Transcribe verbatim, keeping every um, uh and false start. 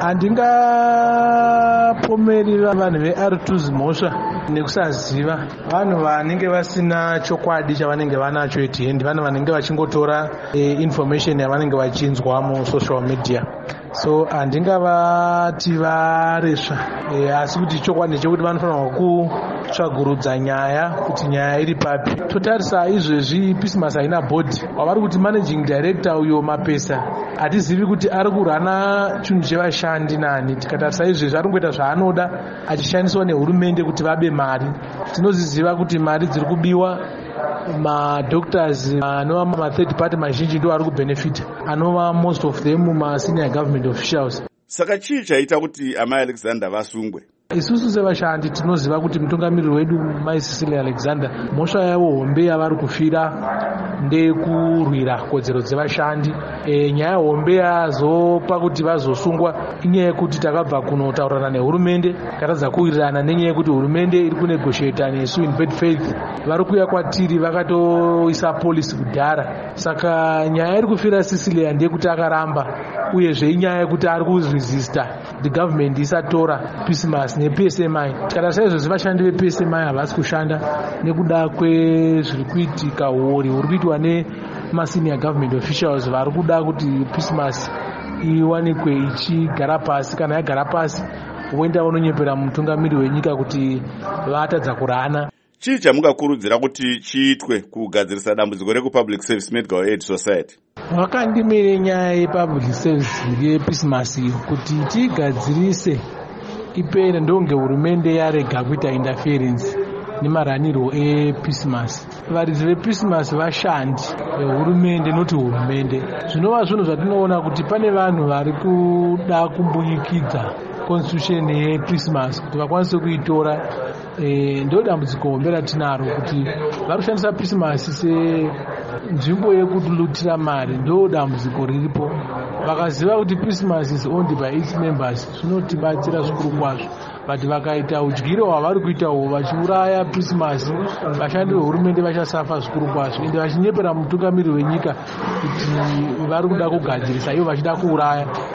handingapomeri vanhu veR two mhosva nekusaziva. Vanhu vanenge vasina chokwadi chavanenge vanacho at hand, vanhu vanenge vachingotora eh, information yavanenge vachinzwa musocial media. So handingavati varesva, eh, asi kuti chokwadi chekuti vanofanirwa kutsvagurudza nyaya kuti nyaya iri papi. Totarisa izvezvi Peacemas haina board, wavari kuti managing director uyo Mapesa hatizivi kuti ari kurana chinhu chevashandi nani. Tikatarisa izvezvi ari kungoita zvaanoda achishandiswa nehurumende kuti vabe mari. Tinoziziva kuti mari dziri kubiwa, madoctors anova ma-third party mazhinji ndo ari kubenefita, anova most of them ma-senior government officials. Saka chii chaita kuti amai Alexander vasungwe? Isusu sevashandi tinoziva kuti mutungamiriri wedu Mai Cecilia Alexander, mhosva yavo hombe yavari kufira ndekurwira kodzero dzevashandi. E, nyaya hombe yazopa kuti vazosungwa inyaya yekuti takabva kunotaurana nehurumende, takatadza kuwirirana nenyaya yekuti hurumende iri kunegotiata nesu in bad faith. Vari kuuya kwatiri vakatoisa polisi kudhara. Saka nyaya iri kufira Cecilia ndeyekuti akaramba, uyezve inyaya yekuti ari kuresista the government isatora Peacemas neP S M I. Tikatarisa izvezvi vashandi veP S M I havasi kushanda nekuda kwezviri kuitika, uori huri kuitwa nemasenior government officials vari kuda kuti Peacemas iwanikwe ichigara pasi. Kana yagara pasi voenda vanonyepera mutungamiriri wenyika kuti vatadza kurana. Chii chamungakurudzira kuti chiitwe kugadzirisa dambudziko reku-Public Service Medical Aid Society? Vakandimire nyaya yepublic service yePeacemas iyo kuti tigadzirise ipere, ndonge hurumende yarega kuita interference nemaraniro ePeacemas. Varidzi vePeacemas vashandi vehurumende noti hurumende. Zvinova zvinhu zvatinoona kuti pane vanhu vari kuda kumbuyikidza constitution yePeacemas kuti vakwanise kuitora. E, ndo dambudziko hombe ratinaro kuti vari kushandisa Peacemas senzvimbo yekutulutira mari. Ndo dambudziko riripo. Vakaziva kuti Peacemas is owned by its members, zvinotibatsira zvikuru kwazvo. But vakaita udyiro hwavari kuitawo vachiuraya Peacemas, vashandi vehurumende vachasafa zvikuru kwazvo, ende vachinyepera mutungamiriri wenyika kuti vari kuda kugadzirisa ivo vachida kuuraya.